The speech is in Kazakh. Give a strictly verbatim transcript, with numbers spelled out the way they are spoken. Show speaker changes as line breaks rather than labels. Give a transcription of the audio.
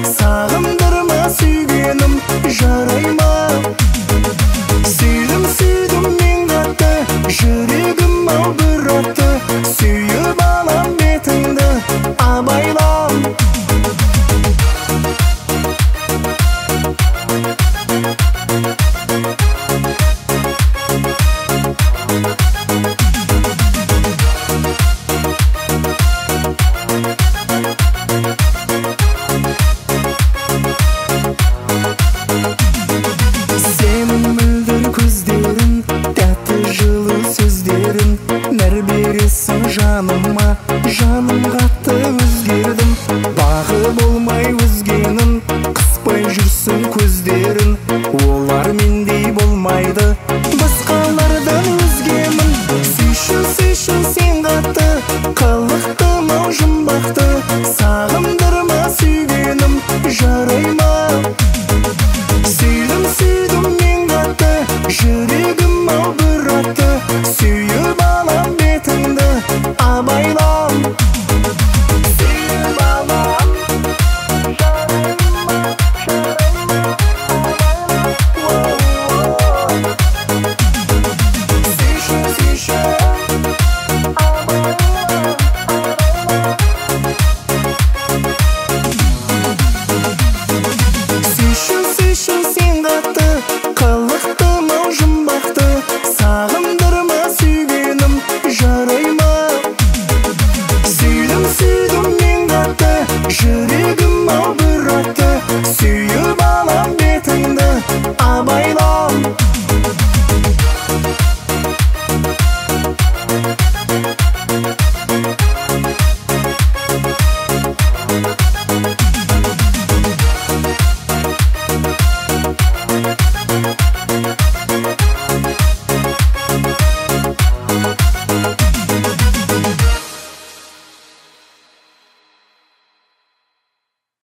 Sağımdırma süygенім, жарай ма? Сүйдім, сүйдім мен қатты, жүрегім албыратты. Сүйіп алам бетіңді, абайлам. Сенің мөлдір көздерің, тәтті жылы сөздерің нәр бересің жаныма, жаным қатты өзгердім. Бағы болмай өзгенің, қыспай жүрсің көздерін. Олар мендей болмайды, басқалардан өзгемін. Сүйші, сүйші сен қатты, қылықтым ау жұмбақты. Сағындырма сүйгенім, жарай ма? Сүйдім, сүйдім мен қатты, жүрегім албыратты. Сүйіп алам бетіңді, абайлам. Сүйіп алам, жарай ма, жарай ма, абайлам. Сүйші, сүйші, абайлам, абайлам. Сүйші, сүйші сен қатты, қылықтым ау жұмбақты. Сағындырма сүйгенім, жарай ма? Сүйдім, сүйдім мен қатты, жүрегім албыратты. Сүйіп алам